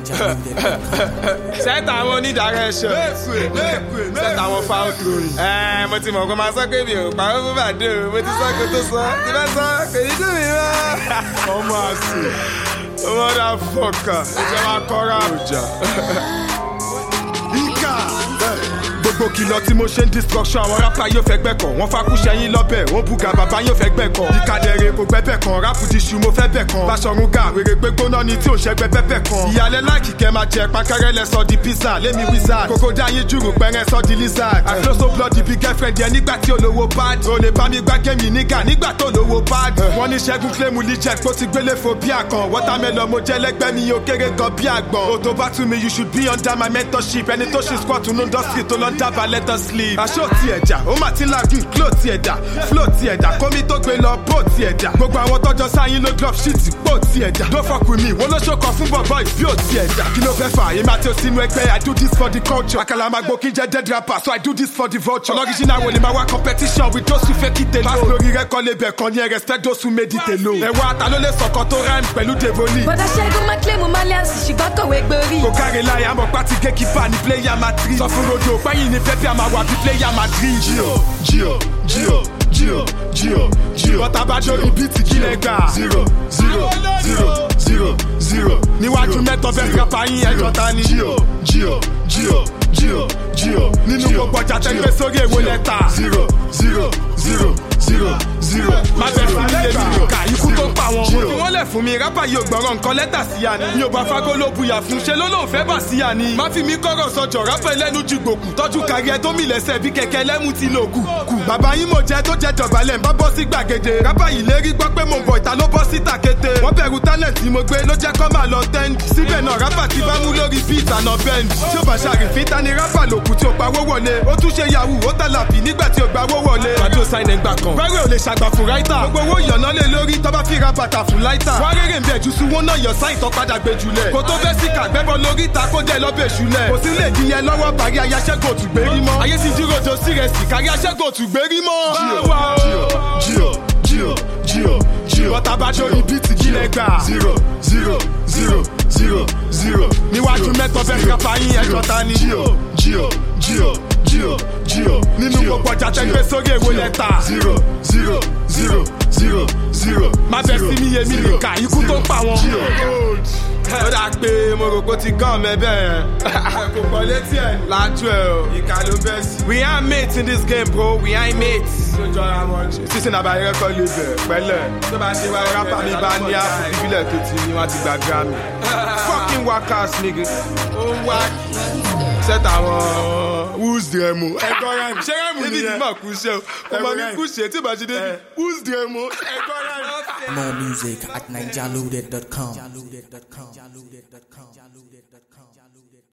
Set àwọn onídàárẹ́sọ̀. Set àwọn foul throwing. Mo ti mọ̀ kó máa sọ pé mi ò pàrọ̀ fún bàdé o. Mo ti sọ kó tó sọ. Ti bá sọ kò ní dùn mí mọ́. Ọmọ àṣì. Ọmọ dà fọkà. Ìjọba kọ́ra àrùjà. Ìkà. Gbogbo kìlọ̀ tí mo ṣe ń destruction àwọn rapper yóò fẹ́ gbẹ̀kọ̀. Wọ́n fakú sẹ́yìn lọ́bẹ̀, wọ́n buga bàbá yóò fẹ́ gbẹ̀kọ̀. Ìkàdẹ̀rẹ̀ kò gbẹ́bẹ̀ kan, rápù ti ṣu mo fẹ́ bẹ̀ kan. Báṣọ̀run gà wèrè pé gbóná ni tí ò ṣẹ́gbẹ́ bẹ́bẹ̀ kan. Ìyàlẹ́ láìkì kẹ́ máa jẹ pankẹ́rẹ́ lẹ sọ di pizza, lémi wizard. Kòkó dá yín jùrù pẹ́rẹ́ sọ di lizard. I flow so bloody bí girlfriend yẹn nígbà tí olówó bad. O lè bá mi gbá gémi nígà nígbà tó lówó bad. Wọ́n ní Ṣẹ́gun claim legit kó ti gbélé fo bí àkàn. Watermelon mo jẹ́ lẹ́gbẹ́ mi yóò kéré gan bí àgbọ̀n. O tó bá tú mi you should be under my mentorship. Ẹni tó ṣe squat nínú industry tó lọ ń dábàá let us sleep. Aṣọ ti ẹ̀jà, ó mà ti lagun, clo ti ẹ̀dà, flow ti ẹ̀dà, kómi tó gbé lọ, bó ti ẹ̀dà. Gbogbo àwọn tọ́jọ́ sáyín ló drop shit, bó ti ẹ̀dà. Don't fuck with me, wọ́n ló ṣokọ̀ fún bọ̀bọ̀ ìbí ò ti ẹ̀dà. Kí ló fẹ́ fà? Èmi àti òsínú ẹgbẹ́, I do this for the culture. Àkàlà máa gbó kí jẹ́ dead rapper, so I do this for the vulture. Original wo ni máa wá competition with those who fake it alone. Pass lórí rẹ́kọ̀ lébẹ̀ kan ní ẹ respect those who made it alone. Ẹ̀wọ̀n ata ló lè sọ̀kan tó rhyme pẹ̀lú Devoli. Bọ́dá Ṣẹ́gun máa claim Malians ṣùgbọ́n kọ̀wé gborí. Kò kárí láyé àmọ́ pátí gatekeeper ní player Madrid. Sọ fún rodo pẹ́yìn ní pẹ́pẹ́ àmà wà bí player Madrid. Gio. Bọ́tà bá dórí bíìtì kí lẹ gbà. 0 níwájú mẹ́tọ́ bẹ́ẹ̀ kápá yín ẹjọ́ ta ni. Gio. Nínú gbogbo ọjà tẹ́gbẹ́ sórí èwo lẹ́tà. 0 má bẹ̀ sí nílé mi ká ikú tó pa wọn. Mo fi wọ́n lẹ̀ fún mi rábà yóò gbọ́rọ̀ nǹkan lẹ́tà sí ya ni. Mi ò bá fagbó ló buyà fún ṣe ló lóun fẹ́ bà sí ya ni. Má fi mi kọ́rọ̀ sọjọ́ rábà ẹlẹ́nu ju gbòkù. Tọ́jú kárí ẹ tó mi lẹ́sẹ̀ bí kẹ̀kẹ́ lẹ́mú ti lò kù. Bàbá yín mo jẹ́ tó jẹ́ dọ̀bálẹ̀ ń bá bọ́ sí gbàgede. Rábà yìí lérí gbọ́ pé mo bọ̀ ìta ló bọ́ sí tàkété. Wọ́n bẹ̀rù talent tí mo gbé ló jẹ́ kọ́ máa lọ tẹ́ǹd. Síbẹ̀ náà rábà ti bá mú lórí beat àná bend. Tí ó bá ṣàrìfín ta ni rábà lòkù tí ó pawó wọlé. Ó tún ṣe yahoo ó tàlàpì nígbà tí ó gbawó wọlé. Bàdó sáìn ẹ̀ ń gbà kan. Rárẹ̀ ò lè ṣàgbà fún ráítà. Gbogbo owó ìyànná lé lórí tọ́ bá fi ra bàtà fún láìtà. Wọ́n rèrè ń bẹ̀ jù sùn wọ́n náà yọ sáìn tó padà gbé jùlẹ̀. Kò tó bẹ́ sí kàgbẹ́bọ lórí ta kó jẹ́ lọ́bẹ̀ ṣùlẹ̀. Kò sí lè di yẹn lọ́wọ́ bàrí ayáṣẹ́gun òtún gbérí mọ́. Ayé ti dúró do sírẹsì kárí aṣẹ́gun òtún gbérí mọ́. Gio. Bọ́tà bá dórí bíìtì kí lẹ gbà. 0 níwájú mẹ́tọ́ bẹ́ẹ̀ kápá yín ẹjọ́ ta ni. Gio. Nínú gbogbo ọjà tẹ́gbẹ́ sórí èwo lẹ́tà. 0 má bẹ̀ sí mi yé mi nìka ikú tó pa wọn. Ó dà pé mo rò pé ó ti gán mẹ́ bẹ́ẹ̀. Kò pọ̀ létí ẹ̀ lájú ẹ̀ o. Ìka ló bẹ́ sí. We ain't mates in this game bro, we ain't mates. Sójú ara wọn ṣe. Sísè náà bá yẹ kọ́ lè bẹ̀ pẹ́lẹ̀. Tó bá ṣe wá rápá mi bá ní àpò ìbílẹ̀ tó ti ní wọ́n ti gba Grammy. Fucking workers nigga. Ó wá set àwọn who's the emo. Ẹ̀kọ́ rẹ̀ ṣé rẹ̀ mú ni yẹn? David máa kú ṣe o. Ọmọ mi kú ṣe tí ìbá ṣe David. Who's the emo? Ẹ̀kọ́ rẹ̀. More music at NigerLoaded.com.